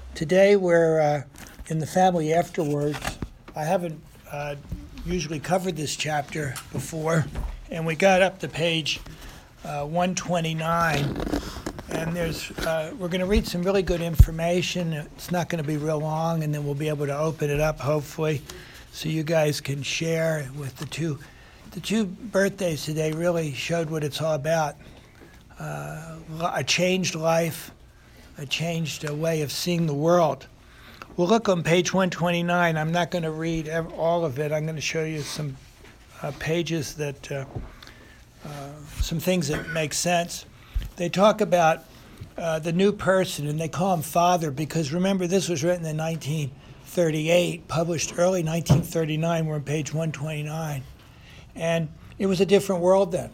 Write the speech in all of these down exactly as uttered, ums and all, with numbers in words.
Today we're uh, in the family afterwards. I haven't uh, usually covered this chapter before, and we got up to page uh, one twenty-nine, and there's uh, we're going to read some really good information. It's not going to be real long, and then we'll be able to open it up hopefully, so you guys can share with the two. The two birthdays today really showed what it's all about. Uh, a changed life, a changed uh, way of seeing the world. We'll look on page one twenty-nine. I'm not going to read ev- all of it. I'm going to show you some uh, pages that, uh, uh, some things that make sense. They talk about uh, the new person, and they call him Father because, remember, this was written in nineteen thirty-eight, published early nineteen thirty-nine. We're on page one twenty-nine. And it was a different world then.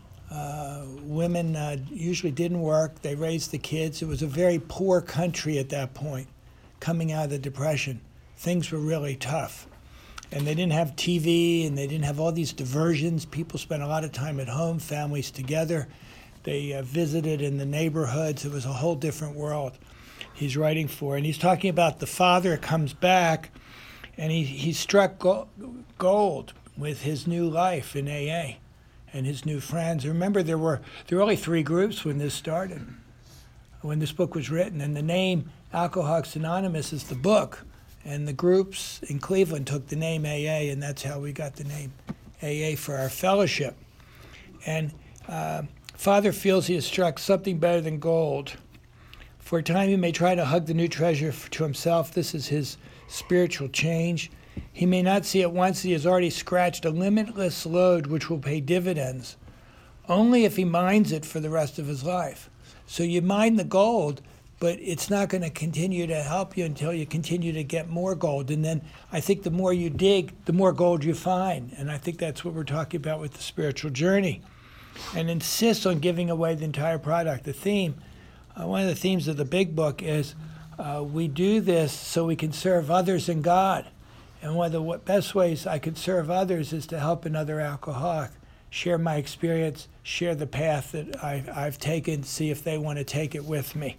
Uh, women uh, usually didn't work. They raised the kids. It was a very poor country at that point, coming out of the Depression. Things were really tough. And they didn't have T V, and they didn't have all these diversions. People spent a lot of time at home, families together. They uh, visited in the neighborhoods. It was a whole different world he's writing for. And he's talking about the father comes back, and he, he struck go- gold with his new life in A A and his new friends. Remember, there were there were only three groups when this started, when this book was written. And the name Alcoholics Anonymous is the book, and the groups in Cleveland took the name A A, and that's how we got the name A A for our fellowship. And uh, Father feels he has struck something better than gold. For a time he may try to hug the new treasure to himself. This is his spiritual change. He may not see at once that he has already scratched a limitless load which will pay dividends, only if he mines it for the rest of his life. So you mine the gold, but it's not going to continue to help you until you continue to get more gold. And then I think the more you dig, the more gold you find. And I think that's what we're talking about with the spiritual journey. And insist on giving away the entire product. The theme, uh, one of the themes of the big book is uh, we do this so we can serve others and God. And one of the best ways I can serve others is to help another alcoholic, share my experience, share the path that I, I've taken, see if they want to take it with me.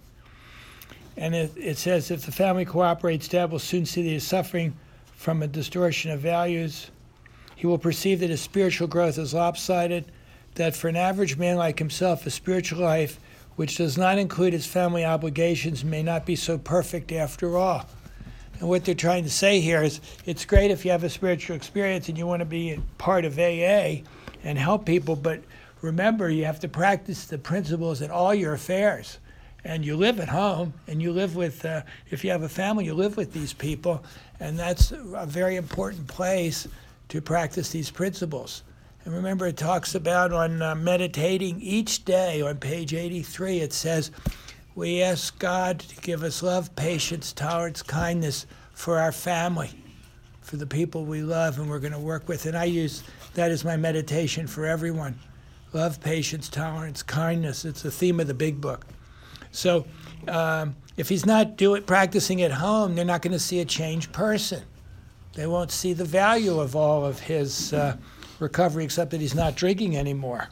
And it, it says, if the family cooperates, Dad will soon see that he is suffering from a distortion of values. He will perceive that his spiritual growth is lopsided, that for an average man like himself, a spiritual life which does not include his family obligations may not be so perfect after all. And what they're trying to say here is it's great if you have a spiritual experience and you want to be part of A A and help people, but remember, you have to practice the principles in all your affairs. And you live at home, and you live with, uh, if you have a family, you live with these people, and that's a very important place to practice these principles. And remember, it talks about on uh, meditating each day on page eighty-three, it says, we ask God to give us love, patience, tolerance, kindness for our family, for the people we love and we're going to work with. And I use that as my meditation for everyone. Love, patience, tolerance, kindness. It's the theme of the big book. So um, if he's not do it, practicing at home, they're not going to see a changed person. They won't see the value of all of his uh, recovery except that he's not drinking anymore.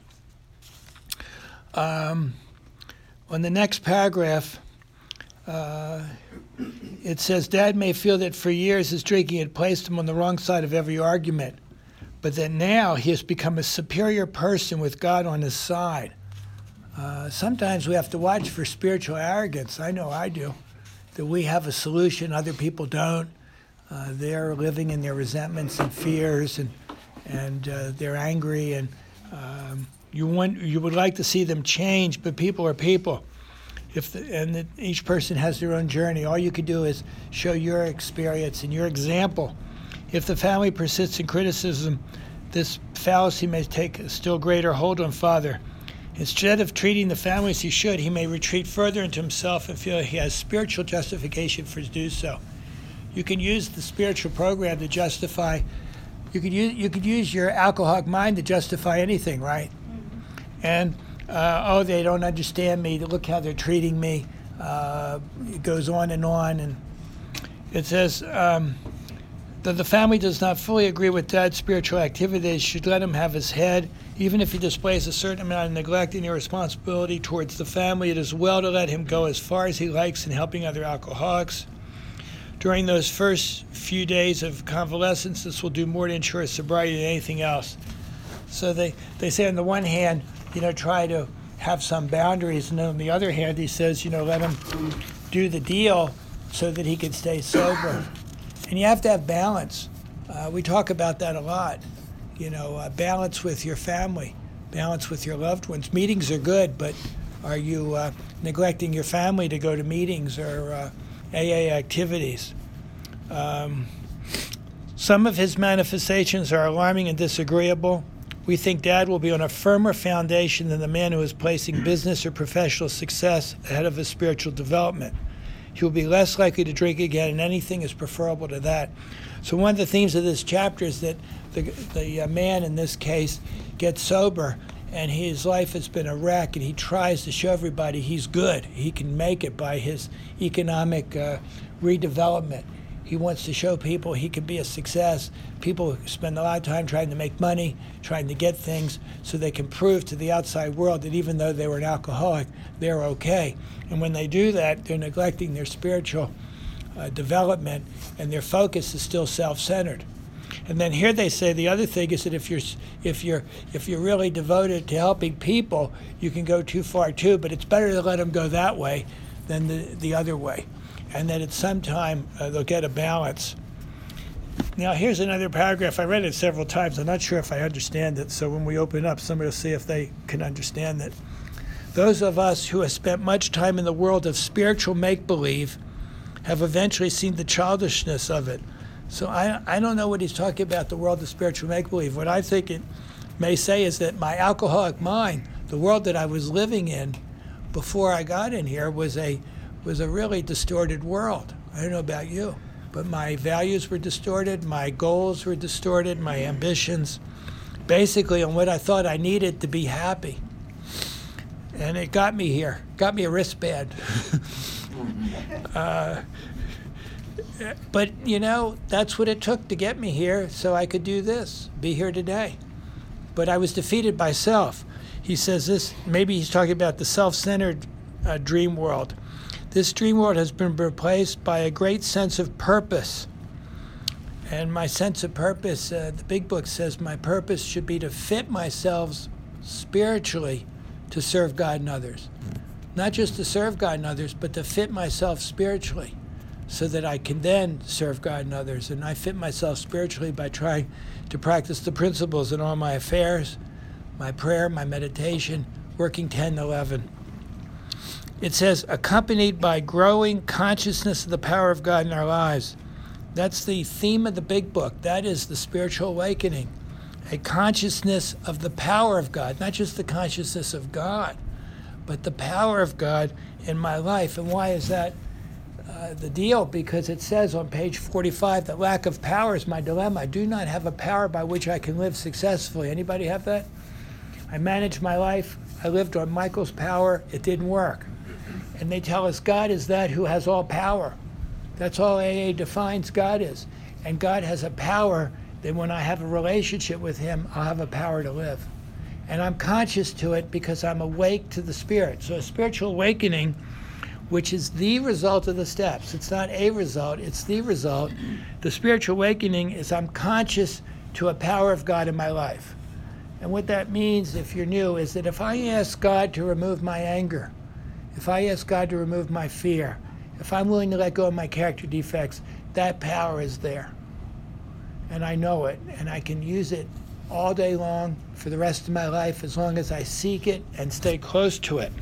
Um, On the next paragraph, uh, it says, Dad may feel that for years his drinking had placed him on the wrong side of every argument, but that now he has become a superior person with God on his side. Uh, sometimes we have to watch for spiritual arrogance. I know I do, that we have a solution, other people don't. Uh, they're living in their resentments and fears, and and uh, they're angry, and um, You want, you would like to see them change, but people are people. If the, and the, each person has their own journey. All you can do is show your experience and your example. If the family persists in criticism, this fallacy may take a still greater hold on Father. Instead of treating the family as he should, he may retreat further into himself and feel he has spiritual justification for doing so. You can use the spiritual program to justify. You could use you could use your alcoholic mind to justify anything, right? And, uh, oh, they don't understand me. Look how they're treating me. Uh, it goes on and on. And it says um, that the family does not fully agree with Dad's spiritual activity. They should let him have his head. Even if he displays a certain amount of neglect and irresponsibility towards the family, it is well to let him go as far as he likes in helping other alcoholics. During those first few days of convalescence, this will do more to ensure sobriety than anything else. So they, they say on the one hand, you know, try to have some boundaries, and then on the other hand, he says, you know, let him do the deal so that he can stay sober. And you have to have balance. Uh, we talk about that a lot. You know, uh, balance with your family, balance with your loved ones. Meetings are good, but are you uh, neglecting your family to go to meetings or uh, A A activities? Um, some of his manifestations are alarming and disagreeable. We think Dad will be on a firmer foundation than the man who is placing business or professional success ahead of his spiritual development. He will be less likely to drink again, and anything is preferable to that. So one of the themes of this chapter is that the, the uh, man in this case gets sober, and his life has been a wreck, and he tries to show everybody he's good. He can make it by his economic uh, redevelopment. He wants to show people he can be a success. People spend a lot of time trying to make money, trying to get things so they can prove to the outside world that even though they were an alcoholic, they're okay. And when they do that, they're neglecting their spiritual uh, development, and their focus is still self-centered. And then here they say the other thing is that if you're if you're if you're really devoted to helping people, you can go too far too. But it's better to let them go that way than the the other way, and that at some time uh, they'll get a balance. Now here's another paragraph. I read it several times. I'm not sure if I understand it. So when we open up, somebody will see if they can understand it. Those of us who have spent much time in the world of spiritual make-believe have eventually seen the childishness of it. So I, I don't know what he's talking about, the world of spiritual make-believe. What I think it may say is that my alcoholic mind, the world that I was living in before I got in here, was a was a really distorted world. I don't know about you, but my values were distorted, my goals were distorted, my ambitions, basically on what I thought I needed to be happy. And it got me here, got me a wristband. uh, But, you know, that's what it took to get me here so I could do this, be here today. But I was defeated by self. He says this, maybe he's talking about the self-centered uh, dream world. This dream world has been replaced by a great sense of purpose. And my sense of purpose, uh, the big book says my purpose should be to fit myself spiritually to serve God and others. Not just to serve God and others, but to fit myself spiritually, so that I can then serve God and others. And I fit myself spiritually by trying to practice the principles in all my affairs, my prayer, my meditation, working ten to eleven. It says, accompanied by growing consciousness of the power of God in our lives. That's the theme of the big book. That is the spiritual awakening. A consciousness of the power of God, not just the consciousness of God, but the power of God in my life. And why is that Uh, the deal? Because it says on page forty-five that lack of power is my dilemma. I do not have a power by which I can live successfully. Anybody have that? I managed my life. I lived on Michael's power. It didn't work. And they tell us God is that who has all power. That's all A A defines God is. And God has a power that when I have a relationship with him, I'll have a power to live. And I'm conscious to it because I'm awake to the Spirit. So a spiritual awakening, which is the result of the steps. It's not a result, it's the result. The spiritual awakening is I'm conscious to a power of God in my life. And what that means, if you're new, is that if I ask God to remove my anger, if I ask God to remove my fear, if I'm willing to let go of my character defects, that power is there. And I know it, and I can use it all day long for the rest of my life as long as I seek it and stay close to it.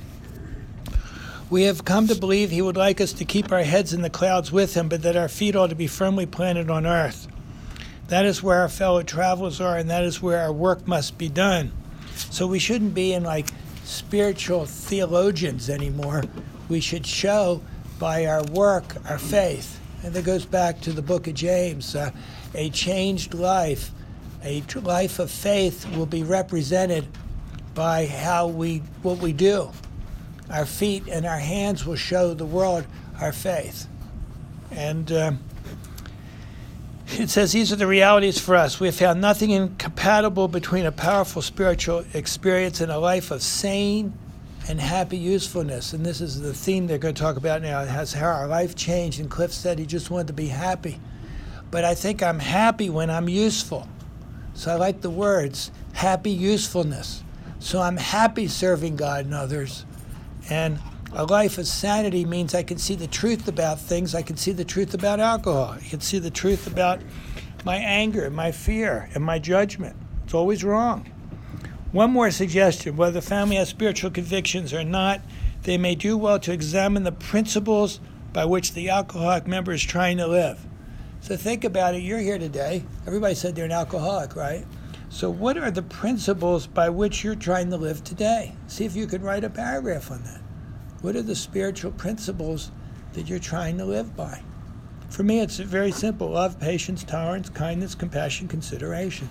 We have come to believe he would like us to keep our heads in the clouds with him, but that our feet ought to be firmly planted on earth. That is where our fellow travelers are, and that is where our work must be done. So we shouldn't be in like spiritual theologians anymore. We should show by our work our faith. And that goes back to the book of James. Uh, a changed life, a t- life of faith will be represented by how we, what we do. Our feet and our hands will show the world our faith. And uh, it says these are the realities for us. We have found nothing incompatible between a powerful spiritual experience and a life of sane, and happy usefulness. And this is the theme they're going to talk about now. It has how our life changed, and Cliff said he just wanted to be happy. But I think I'm happy when I'm useful. So I like the words, happy usefulness. So I'm happy serving God and others. And a life of sanity means I can see the truth about things. I can see the truth about alcohol. I can see the truth about my anger, my fear, and my judgment. It's always wrong. One more suggestion: whether the family has spiritual convictions or not, they may do well to examine the principles by which the alcoholic member is trying to live. So think about it. You're here today. Everybody said they're an alcoholic, right? So what are the principles by which you're trying to live today? See if you could write a paragraph on that. What are the spiritual principles that you're trying to live by? For me, it's very simple: love, patience, tolerance, kindness, compassion, consideration.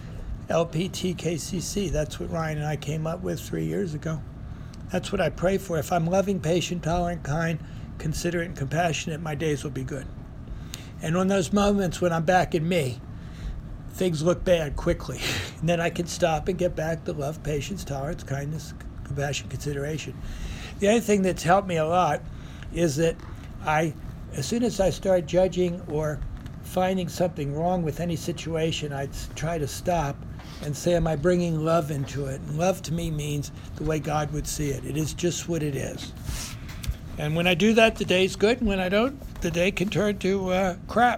L P T K C C, that's what Ryan and I came up with three years ago. That's what I pray for. If I'm loving, patient, tolerant, kind, considerate, and compassionate, my days will be good. And on those moments when I'm back in me, things look bad quickly. And then I can stop and get back to love, patience, tolerance, kindness, compassion, consideration. The other thing that's helped me a lot is that I, as soon as I start judging or finding something wrong with any situation, I try to stop and say, am I bringing love into it? And love to me means the way God would see it. It is just what it is. And when I do that, the day's good. And when I don't, the day can turn to uh, crap.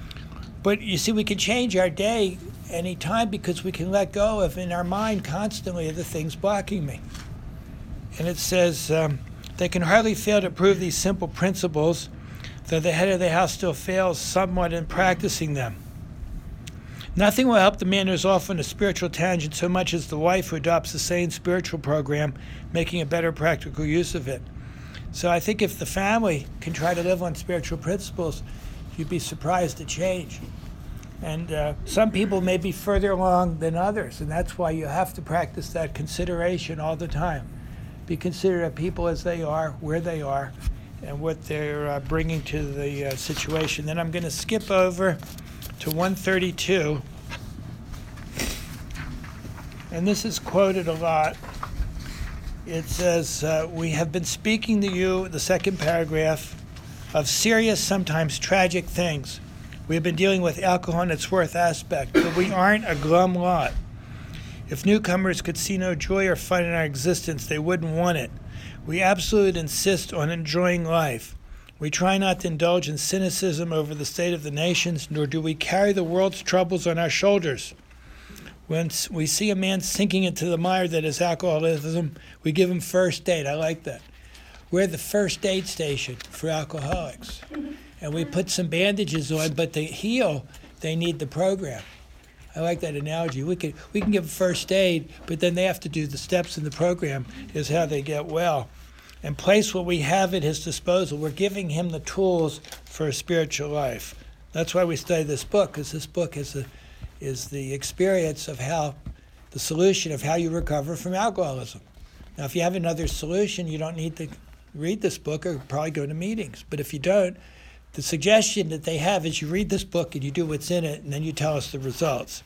But you see, we can change our day anytime because we can let go of, in our mind constantly, of the things blocking me. And it says, um, they can hardly fail to prove these simple principles, though the head of the house still fails somewhat in practicing them. Nothing will help the man who is off on a spiritual tangent so much as the wife who adopts the same spiritual program, making a better practical use of it. So I think if the family can try to live on spiritual principles, you'd be surprised at change. And uh, some people may be further along than others, and that's why you have to practice that consideration all the time. Be considerate of people as they are, where they are, and what they're uh, bringing to the uh, situation. Then I'm going to skip over to one thirty-two. And this is quoted a lot. It says, uh, we have been speaking to you, the second paragraph, of serious, sometimes tragic things. We have been dealing with alcohol in its worst aspect, but we aren't a glum lot. If newcomers could see no joy or fun in our existence, they wouldn't want it. We absolutely insist on enjoying life. We try not to indulge in cynicism over the state of the nations, nor do we carry the world's troubles on our shoulders. When we see a man sinking into the mire that is alcoholism, we give him first aid. I like that. We're the first aid station for alcoholics. And we put some bandages on, but to heal, they need the program. I like that analogy. We can, we can give first aid, but then they have to do the steps in the program is how they get well. And place what we have at his disposal. We're giving him the tools for a spiritual life. That's why we study this book, because this book is the, is the experience of how, the solution of how you recover from alcoholism. Now, if you have another solution, you don't need to read this book or probably go to meetings. But if you don't, the suggestion that they have is you read this book and you do what's in it, and then you tell us the results.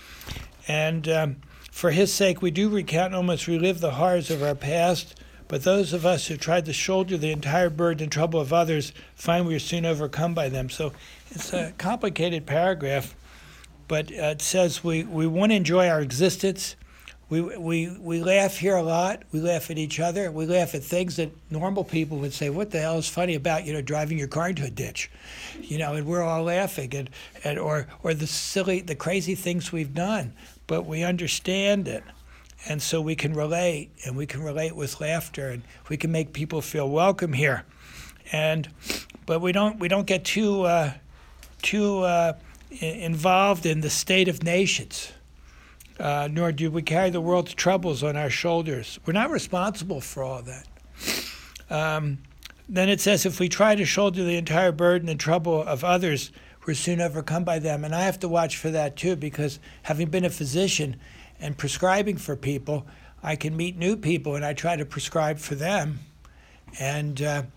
And um, for his sake, we do recount and almost relive the horrors of our past, but those of us who tried to shoulder the entire burden and trouble of others find we are soon overcome by them. So it's a complicated paragraph, but uh, it says we, we want to enjoy our existence. We, we, we laugh here a lot. We laugh at each other. We laugh at things that normal people would say, what the hell is funny about, you know, driving your car into a ditch? You know, and we're all laughing, and, and or or the silly, the crazy things we've done, but we understand it. And so we can relate, and we can relate with laughter, and we can make people feel welcome here. And but we don't we don't get too uh, too uh, involved in the state of nations, uh, nor do we carry the world's troubles on our shoulders. We're not responsible for all that. Um, then it says, if we try to shoulder the entire burden and trouble of others, we're soon overcome by them. And I have to watch for that too, because having been a physician and prescribing for people, I can meet new people and I try to prescribe for them. And uh,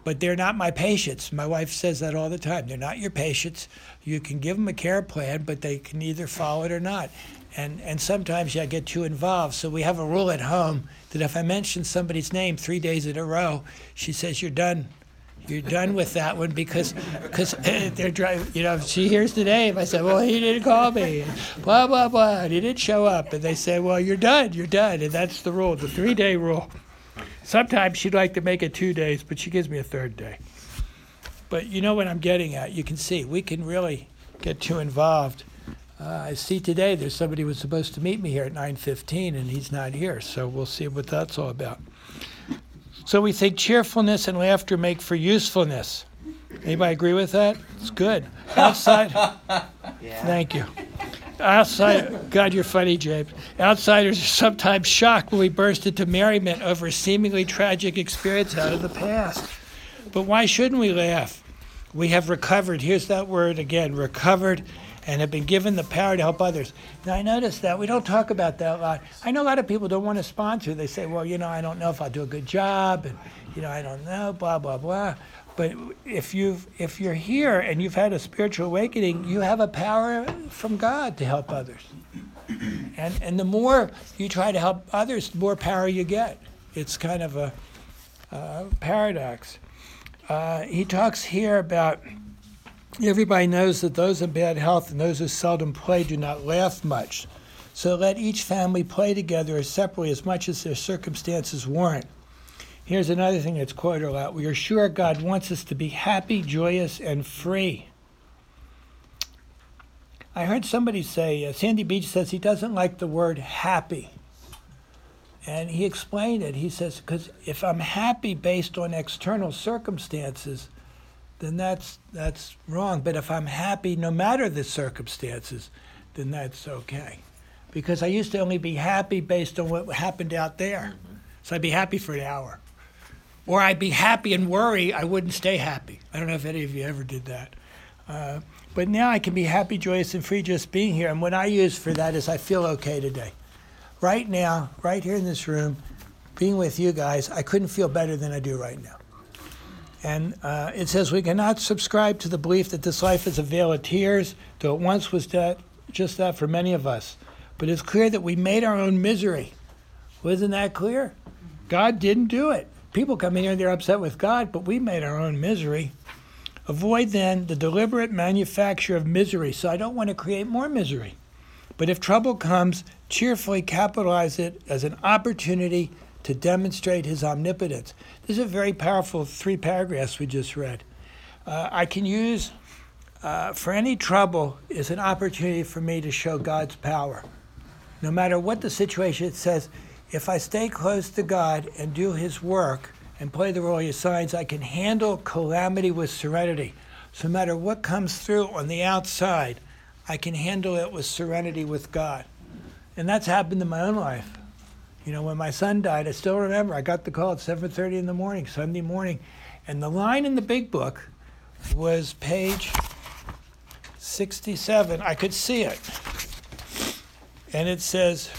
but they're not my patients. My wife says that all the time. They're not your patients. You can give them a care plan, but they can either follow it or not. And and sometimes I get too involved. So we have a rule at home that if I mention somebody's name three days in a row, she says, you're done. You're done with that one because because they're driving. You know, if she hears the name, I say, well, he didn't call me, blah, blah, blah, and he didn't show up. And they say, well, you're done, you're done. And that's the rule, the three-day rule. Sometimes she'd like to make it two days, but she gives me a third day. But you know what I'm getting at. You can see, we can really get too involved. Uh, I see today there's somebody who was supposed to meet me here at nine fifteen, and he's not here. So we'll see what that's all about. So we think cheerfulness and laughter make for usefulness. Anybody agree with that? It's good. Outside, yeah. Thank you. Outside, God, you're funny, James. Outsiders are sometimes shocked when we burst into merriment over a seemingly tragic experience out of the past. But why shouldn't we laugh? We have recovered, here's that word again, recovered, and have been given the power to help others. Now, I noticed that we don't talk about that a lot. I know a lot of people don't want to sponsor. They say, well, you know, I don't know if I'll do a good job, and, you know, I don't know, blah, blah, blah. But if you've if you're here and you've had a spiritual awakening, you have a power from God to help others. And and the more you try to help others, the more power you get. It's kind of a uh, paradox. Uh, he talks here about everybody knows that those in bad health and those who seldom play do not laugh much. So let each family play together or separately as much as their circumstances warrant. Here's another thing that's quoted a lot. We are sure God wants us to be happy, joyous, and free. I heard somebody say, uh, Sandy Beach says he doesn't like the word happy. And he explained it. He says, because if I'm happy based on external circumstances, then that's that's wrong. But if I'm happy no matter the circumstances, then that's okay. Because I used to only be happy based on what happened out there. Mm-hmm. So I'd be happy for an hour. Or I'd be happy and worry I wouldn't stay happy. I don't know if any of you ever did that. Uh, but now I can be happy, joyous, and free just being here. And what I use for that is I feel okay today. Right now, right here in this room, being with you guys, I couldn't feel better than I do right now. And uh, it says we cannot subscribe to the belief that this life is a vale of tears, though it once was that, just that for many of us. But it's clear that we made our own misery. Wasn't that clear? God didn't do it. People come in here and they're upset with God, but we made our own misery. Avoid then the deliberate manufacture of misery. So I don't want to create more misery. But if trouble comes, cheerfully capitalize it as an opportunity to demonstrate his omnipotence. This is a very powerful three paragraphs we just read. Uh, I can use, uh, for any trouble, is an opportunity for me to show God's power. No matter what the situation, it says, if I stay close to God and do his work and play the role he assigns, I can handle calamity with serenity. So no matter what comes through on the outside, I can handle it with serenity with God. And that's happened in my own life. You know, when my son died, I still remember, I got the call at seven thirty in the morning, Sunday morning, and the line in the big book was page sixty-seven. I could see it. And it says,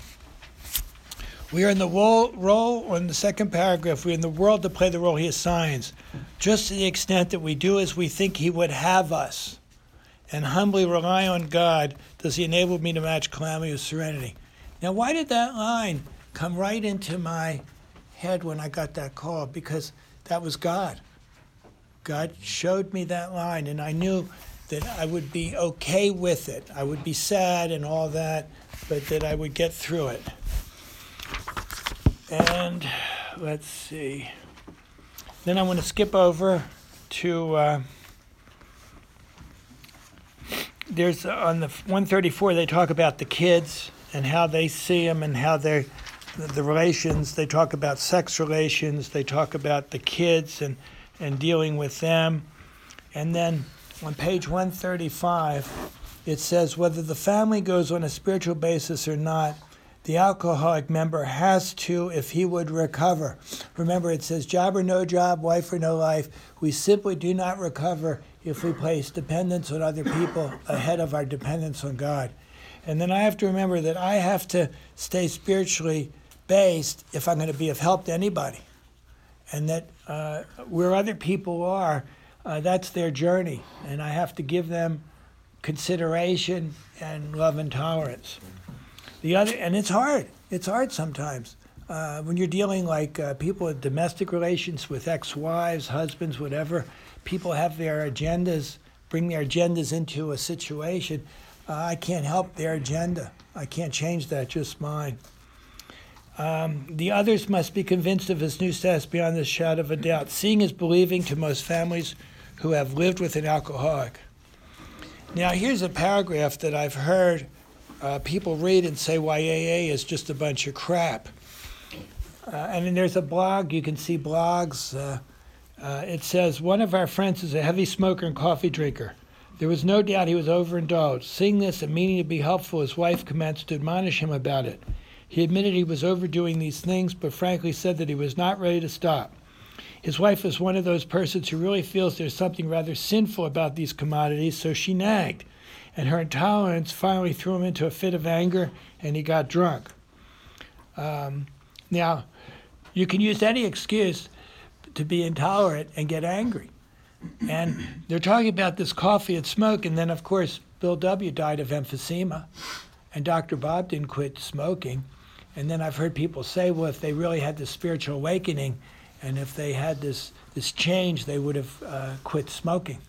we are in the role, role, on the second paragraph, we are in the world to play the role he assigns, just to the extent that we do as we think he would have us, and humbly rely on God, does he enable me to match calamity with serenity. Now, why did that line come right into my head when I got that call? Because that was God. God showed me that line, and I knew that I would be okay with it. I would be sad and all that, but that I would get through it. And let's see. Then I want to skip over to, uh, there's on the one thirty-four, they talk about the kids and how they see them and how they're, the relations. They talk about sex relations. They talk about the kids and, and dealing with them. And then on page one thirty-five, it says, whether the family goes on a spiritual basis or not, the alcoholic member has to if he would recover. Remember, it says job or no job, wife or no life. We simply do not recover if we place dependence on other people ahead of our dependence on God. And then I have to remember that I have to stay spiritually based if I'm going to be of help to anybody. And that uh, where other people are, uh, that's their journey, and I have to give them consideration and love and tolerance. The other, and it's hard. It's hard sometimes uh, when you're dealing like uh, people with domestic relations with ex-wives, husbands, whatever. People have their agendas, bring their agendas into a situation. Uh, I can't help their agenda. I can't change that, just mine. Um, the others must be convinced of his new status beyond the shadow of a doubt. Seeing is believing to most families who have lived with an alcoholic. Now, here's a paragraph that I've heard uh, people read and say why A A is just a bunch of crap. Uh, and then there's a blog, you can see blogs. Uh, uh, it says, one of our friends is a heavy smoker and coffee drinker. There was no doubt he was overindulged. Seeing this and meaning to be helpful, his wife commenced to admonish him about it. He admitted he was overdoing these things, but frankly said that he was not ready to stop. His wife is one of those persons who really feels there's something rather sinful about these commodities, so she nagged, and her intolerance finally threw him into a fit of anger, and he got drunk. Um, now, you can use any excuse to be intolerant and get angry. And they're talking about this coffee and smoke, and then, of course, Bill W. died of emphysema, and Doctor Bob didn't quit smoking. And then I've heard people say, well, if they really had this spiritual awakening, and if they had this, this change, they would have uh, quit smoking.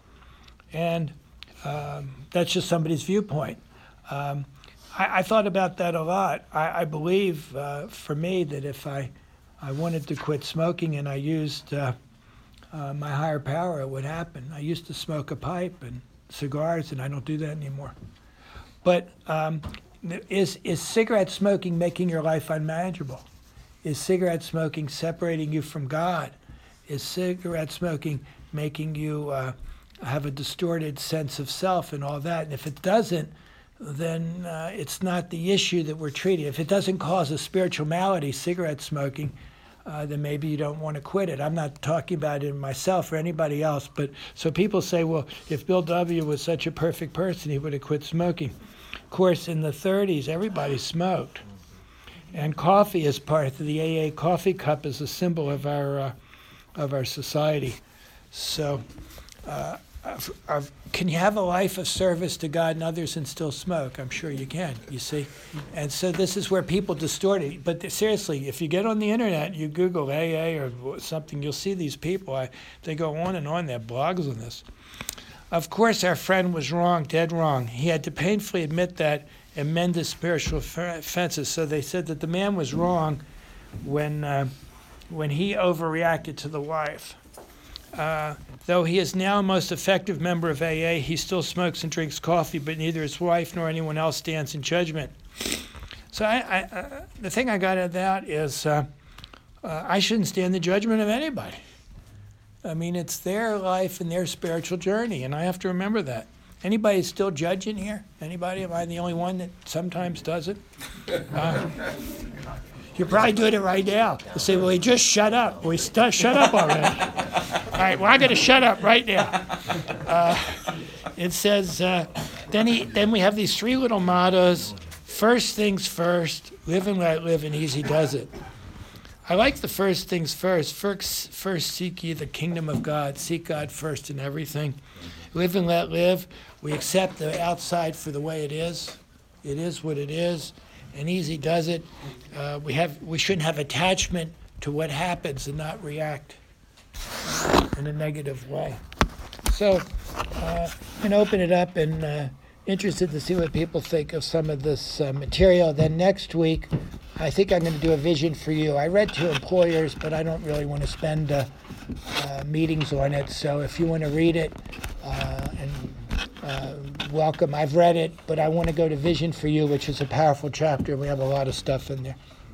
And um, that's just somebody's viewpoint. Um, I, I thought about that a lot. I, I believe, uh, for me, that if I, I wanted to quit smoking and I used uh, uh, my higher power, it would happen. I used to smoke a pipe and cigars, and I don't do that anymore. But um, is, is cigarette smoking making your life unmanageable? Is cigarette smoking separating you from God? Is cigarette smoking making you uh, have a distorted sense of self and all that? And if it doesn't, then uh, it's not the issue that we're treating. If it doesn't cause a spiritual malady, cigarette smoking, uh, then maybe you don't want to quit it. I'm not talking about it myself or anybody else, but so people say, well, if Bill W. was such a perfect person, he would have quit smoking. Of course, in the thirties, everybody smoked. And coffee is part of the A A coffee cup is a symbol of our uh, of our society. So uh, I've, I've, can you have a life of service to God and others and still smoke? I'm sure you can, you see. And so this is where people distort it. But seriously, if you get on the internet, you Google A A or something, you'll see these people. I, they go on and on, they have blogs on this. Of course, our friend was wrong, dead wrong. He had to painfully admit that and mend his spiritual offenses. So they said that the man was wrong when uh, when he overreacted to the wife. Uh, though he is now a most effective member of A A, he still smokes and drinks coffee, but neither his wife nor anyone else stands in judgment. So I, I, uh, the thing I got out of that is uh, uh, I shouldn't stand the judgment of anybody. I mean, it's their life and their spiritual journey, and I have to remember that. Anybody still judging here? Anybody? Am I the only one that sometimes does it? Uh, you're probably doing it right now. You say, well, he just shut up. Well, he st- shut up already. All right, well, I got to shut up right now. Uh, it says, uh, then he, then we have these three little mottos. First things first, live and let live, and easy does it. I like the first things first. First, first seek ye the kingdom of God. Seek God first in everything. Live and let live. We accept the outside for the way it is. It is what it is, and easy does it. Uh, we have we shouldn't have attachment to what happens and not react in a negative way. So uh, I'm going to open it up and uh, interested to see what people think of some of this uh, material. Then next week, I think I'm going to do a vision for you. I read to employers, but I don't really want to spend uh, uh, meetings on it. So if you want to read it, uh, and uh, welcome. I've read it, but I want to go to Vision for You, which is a powerful chapter. We have a lot of stuff in there.